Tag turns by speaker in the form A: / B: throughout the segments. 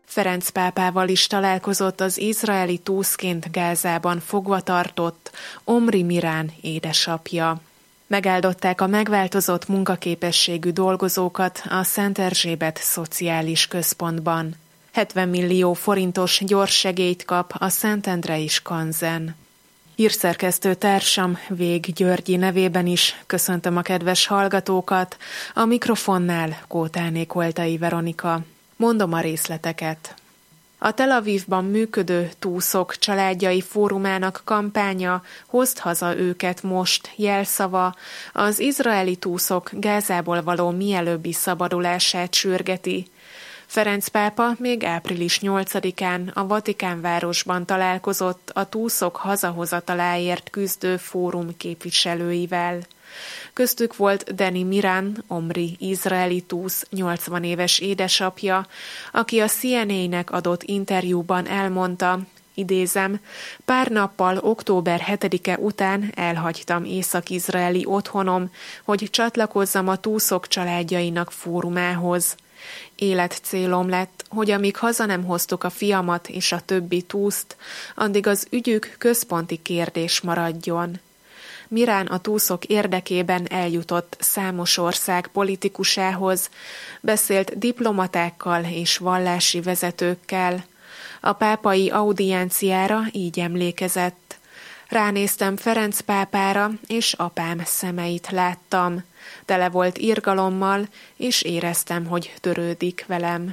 A: Ferenc pápával is találkozott az izraeli túszként Gázában fogvatartott Omri Mirán édesapja. Megáldották a megváltozott munkaképességű dolgozókat a Szent Erzsébet Szociális Központban. 70 millió forintos gyorssegélyt kap a Szentendrei Skanzen. Hírszerkesztő társam Vég Györgyi nevében is köszöntöm a kedves hallgatókat, a mikrofonnál Kótáné Koltai Veronika. Mondom a részleteket. A Tel Avivban működő Túszok családjai fórumának kampánya Hozd haza őket most jelszava az izraeli túszok Gázából való mielőbbi szabadulását sürgeti. Ferenc pápa még április 8-án a Vatikánvárosban találkozott a túszok hazahozataláért küzdő fórum képviselőivel. Köztük volt Danny Mirán, Omri izraeli túsz 80 éves édesapja, aki a CNN-nek adott interjúban elmondta, idézem, pár nappal október 7-e után elhagytam észak-izraeli otthonom, hogy csatlakozzam a túszok családjainak fórumához. Életcélom lett, hogy amíg haza nem hoztuk a fiamat és a többi túszt, addig az ügyük központi kérdés maradjon. Mirán a túszok érdekében eljutott számos ország politikusához, beszélt diplomatákkal és vallási vezetőkkel. A pápai audienciára így emlékezett. Ránéztem Ferenc pápára, és apám szemeit láttam. Tele volt irgalommal, és éreztem, hogy törődik velem.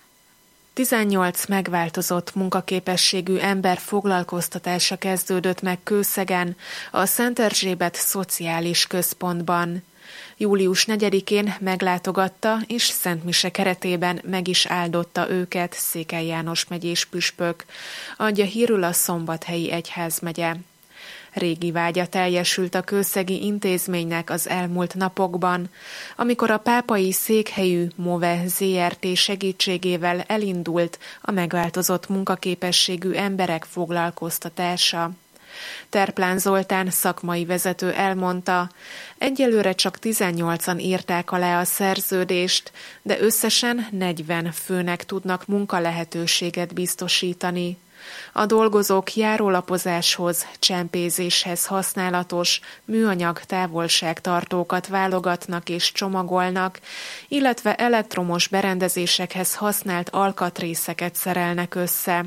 A: 18 megváltozott munkaképességű ember foglalkoztatása kezdődött meg Kőszegen, a Szent Erzsébet Szociális Központban. Július 4-én meglátogatta és szentmise keretében meg is áldotta őket Székely János megyés püspök, adja hírül a Szombathelyi egyházmegye. Régi vágya teljesült a kőszegi intézménynek az elmúlt napokban, amikor a pápai székhelyű MOVE ZRT segítségével elindult a megváltozott munkaképességű emberek foglalkoztatása. Terplán Zoltán szakmai vezető elmondta, egyelőre csak 18-an írták alá a szerződést, de összesen 40 főnek tudnak munkalehetőséget biztosítani. A dolgozók járólapozáshoz, csempézéshez használatos műanyag távolságtartókat válogatnak és csomagolnak, illetve elektromos berendezésekhez használt alkatrészeket szerelnek össze.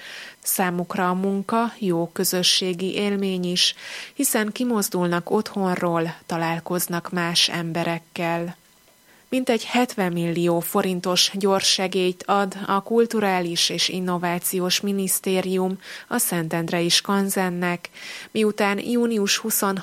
A: Számukra a munka jó közösségi élmény is, hiszen kimozdulnak otthonról, találkoznak más emberekkel. Mintegy 70 millió forintos gyorssegélyt ad a Kulturális és Innovációs Minisztérium a Szentendrei Skanzennek, miután június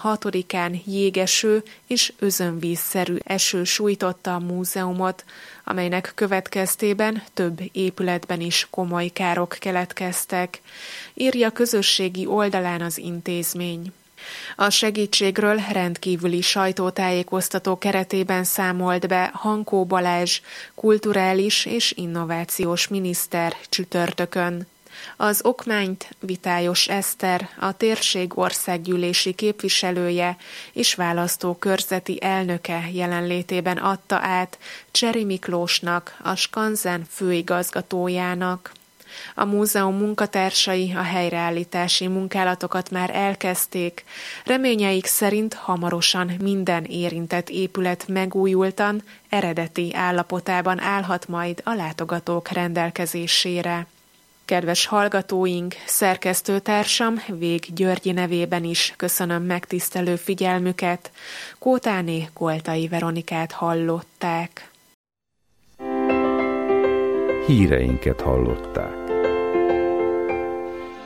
A: 26-án jégeső és özönvízszerű eső sújtotta a múzeumot, amelynek következtében több épületben is komoly károk keletkeztek, írja közösségi oldalán az intézmény. A segítségről rendkívüli sajtótájékoztató keretében számolt be Hankó Balázs, kulturális és innovációs miniszter csütörtökön. Az okmányt Vitályos Eszter, a térség országgyűlési képviselője és választókörzeti elnöke jelenlétében adta át Cseri Miklósnak, a Skanzen főigazgatójának. A múzeum munkatársai a helyreállítási munkálatokat már elkezdték. Reményeik szerint hamarosan minden érintett épület megújultan, eredeti állapotában állhat majd a látogatók rendelkezésére. Kedves hallgatóink, szerkesztőtársam Vég Györgyi nevében is köszönöm megtisztelő figyelmüket. Kótáné Koltai Veronikát hallották.
B: Híreinket hallották.